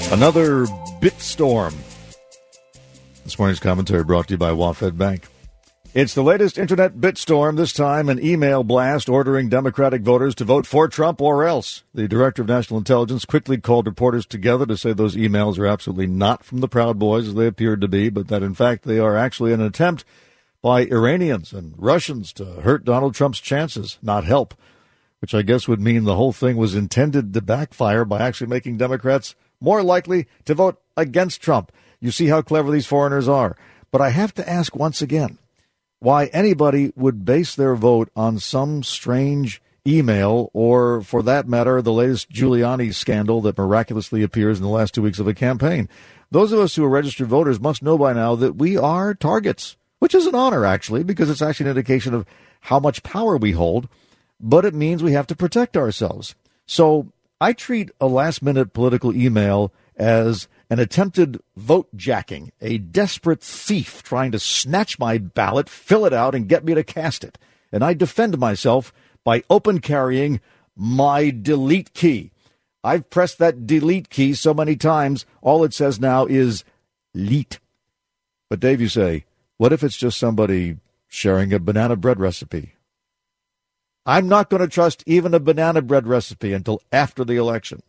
Another bitstorm. This morning's commentary brought to you by WaFd Bank. It's the latest internet bitstorm, this time an email blast ordering Democratic voters to vote for Trump or else. The Director of National Intelligence quickly called reporters together to say those emails are absolutely not from the Proud Boys, as they appeared to be, but that, in fact, they are actually an attempt by Iranians and Russians to hurt Donald Trump's chances, not help, which I guess would mean the whole thing was intended to backfire by actually making Democrats more likely to vote against Trump. You see how clever these foreigners are. But I have to ask once again why anybody would base their vote on some strange email or, for that matter, the latest Giuliani scandal that miraculously appears in the last 2 weeks of a campaign. Those of us who are registered voters must know by now that we are targets, which is an honor, actually, because it's actually an indication of how much power we hold, but it means we have to protect ourselves. So I treat a last-minute political email as an attempted vote jacking, a desperate thief trying to snatch my ballot, fill it out, and get me to cast it. And I defend myself by open carrying my delete key. I've pressed that delete key so many times, all it says now is leet. But Dave, you say, what if it's just somebody sharing a banana bread recipe? I'm not going to trust even a banana bread recipe until after the election.